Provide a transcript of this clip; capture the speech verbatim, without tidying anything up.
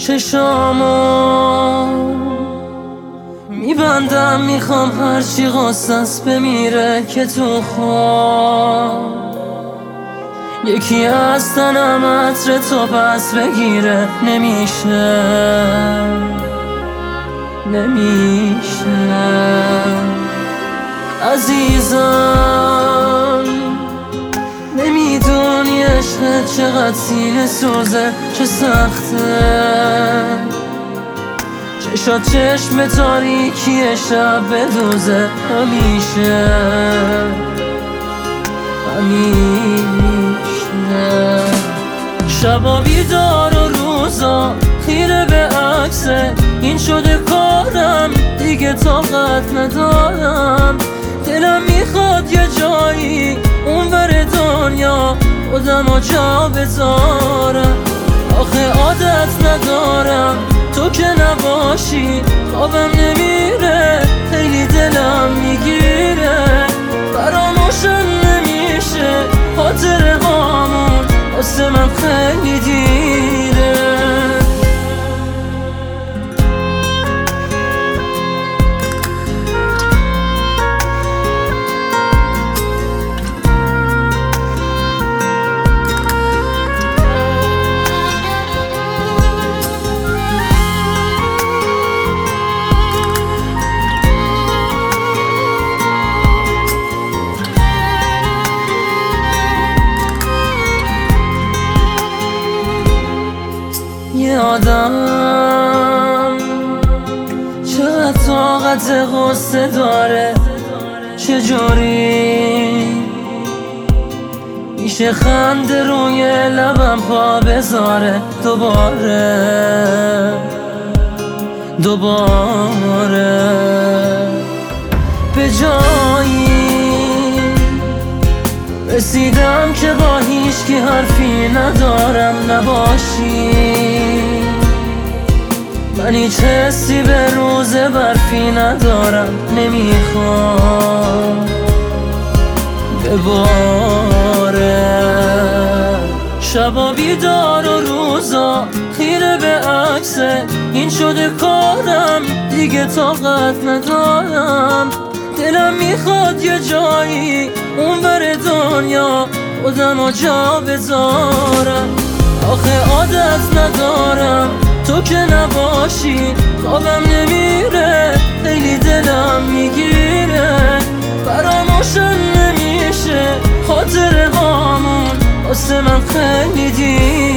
چشامو میبندم، میخوام هرچی قصص بمیره که تو خواب یکی از تنم عطر تو پس بگیره. نمیشه نمیشه عزیزم، نمیدونی عشقت چقدر سینه سوزه، چه سخته چشات چشم تاریکی شب بدوزه. همیشه همیشه شبا بیدار و روزا خیره به عکسه، این شده کارم دیگه طاقت ندارم. دلم میخواد یه جایی اونور دنیا خودمو جا بذارم، آخه عادت ندارم تو که نباشی خوابم نمیره، خیلی دلم میگیره، فراموشم نمیشه خاطره هامون، واسه من خیلی دیره. یه آدم چقدر طاقت غصه داره، چجوری میشه خنده روی لبم پا بذاره دوباره دوباره به جایی رسیدم که با هیچکی حرفی ندارم نباشی، من هیچ حسی به روز برفی ندارم، نمیخوام بباره. شبا بیدار و روزا خیره به عکسه، این شده کارم دیگه طاقت ندارم. دلم میخواد یه جایی اونور دنیا خودمو جا بذارم، آخه عادت ندارم تو که نباشی خوابم نمیره، خیلی دلم میگیره، فراموشم نمیشه خاطره هامون، واسه من خیلی دیره.